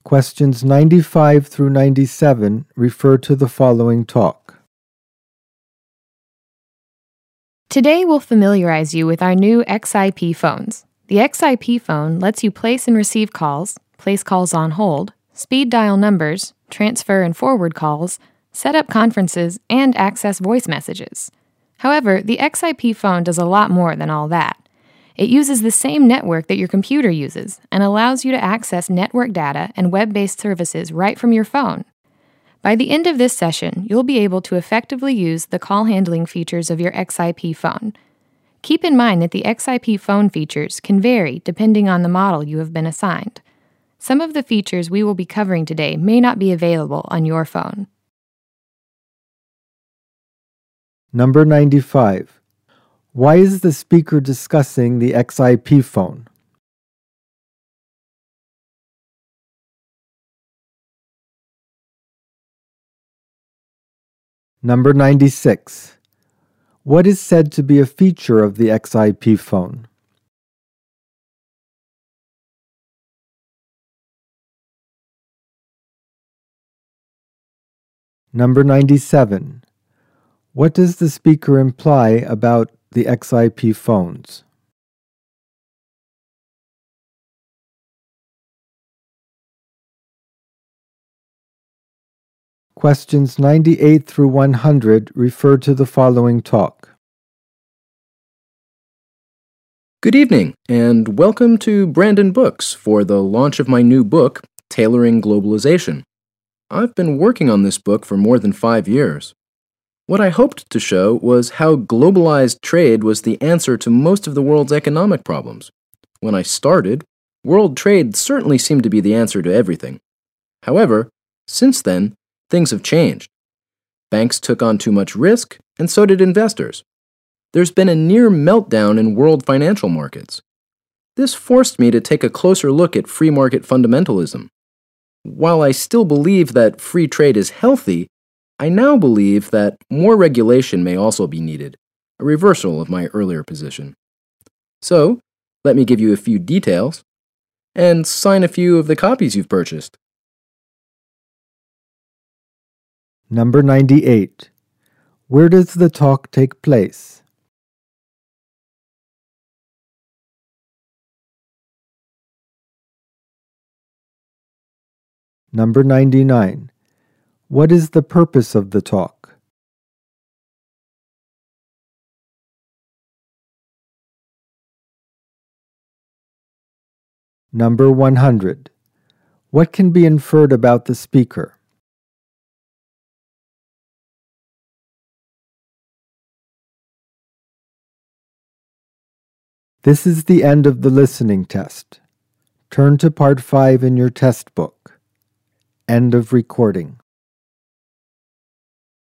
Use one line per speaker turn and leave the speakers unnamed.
Questions 95 through 97 refer to the following talk.
Today we'll familiarize you with our new XIP phones. The XIP phone lets you place and receive calls, place calls on hold, speed dial numbers, transfer and forward calls, set up conferences, and access voice messages. However, the XIP phone does a lot more than all that. It uses the same network that your computer uses and allows you to access network data and web-based services right from your phone. By the end of this session, you'll be able to effectively use the call handling features of your XIP phone. Keep in mind that the XIP phone features can vary depending on the model you have been assigned. Some of the features we will be covering today may not be available on your phone.
Number 95. Why is the speaker discussing the XIP phone? Number 96. What is said to be a feature of the XIP phone? Number 97. What does the speaker imply about the XIP phones? Questions 98 through 100 refer to the following talk.
Good evening, and welcome to Brandon Books for the launch of my new book, Tailoring Globalization. I've been working on this book for more than 5 years. What I hoped to show was how globalized trade was the answer to most of the world's economic problems. When I started, world trade certainly seemed to be the answer to everything. However, since then, things have changed. Banks took on too much risk, and so did investors. There's been a near meltdown in world financial markets. This forced me to take a closer look at free market fundamentalism. While I still believe that free trade is healthy, I now believe that more regulation may also be needed, a reversal of my earlier position. So, let me give you a few details, and sign a few of the copies you've purchased.
Number 98. Where does the talk take place? Number 99. What is the purpose of the talk? Number 100. What can be inferred about the speaker? This is the end of the listening test. Turn to Part 5 in your test book. End of recording.